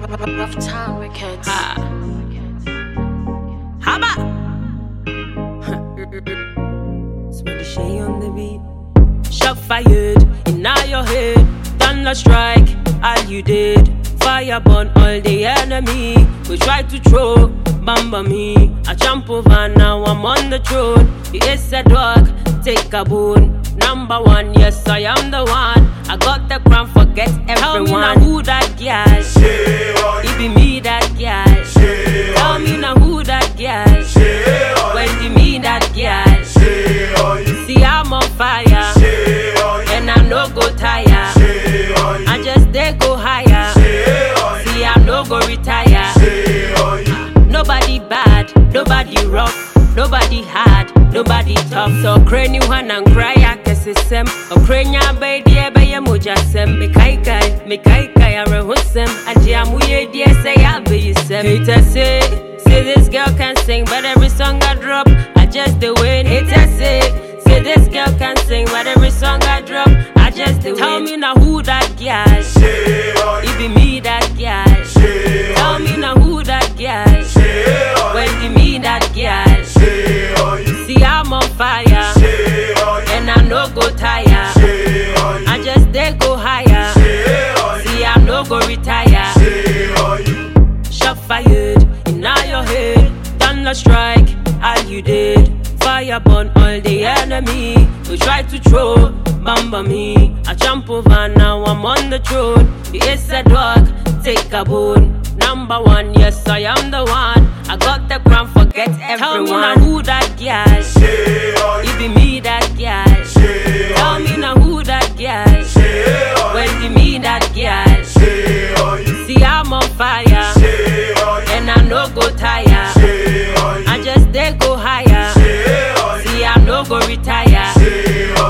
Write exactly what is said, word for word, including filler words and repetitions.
Rough Town Records. Ha. Haba. Smell the shade on the beat. Shot fired in all your head. Thunder strike, all you did. Fire burn all the enemy. We try to throw, bamba me. I jump over, now I'm on the throne. You is a dog, take a bone. Number one, yes, I am the one. I got the crown, forget everyone. Tell me now who that girl. It be me that girl. Tell me now who that girl. When you me that girl. See I'm on fire, and I no go tire. I just they go higher. See I'm no go retire. Nobody bad, nobody rough, nobody hard, nobody tough. So crane you one and cry I guess it's sem. O crane ya bay dear bay moja sem. Me kai kai, me kai kai I rehusem. And jamuye dear say I'll be sem. Haters say, say this girl can sing, but every song I drop, I just the win. Haters say, say this girl can sing, but every song I drop, I just the win. Tell me now who that girl. It be me that girl. Tell me now who that girl. When you me that girl. See I'm on fire, and I no go tire. I just they go higher. See I'm no go retire. Shot fired in all your head. Thunder strike, all you did. Fire burn all the enemy. We try to throw, bamba me. I jump over, now I'm on the throne. You is a dog, take a bone. Number one, yes, I am the one. I got the crown, forget everyone. Tell me now who that girl. It be me that girl. Tell me now who that girl. When you me that girl. See I'm on fire, and I no go tire. I just they go higher. See I'm no go retire.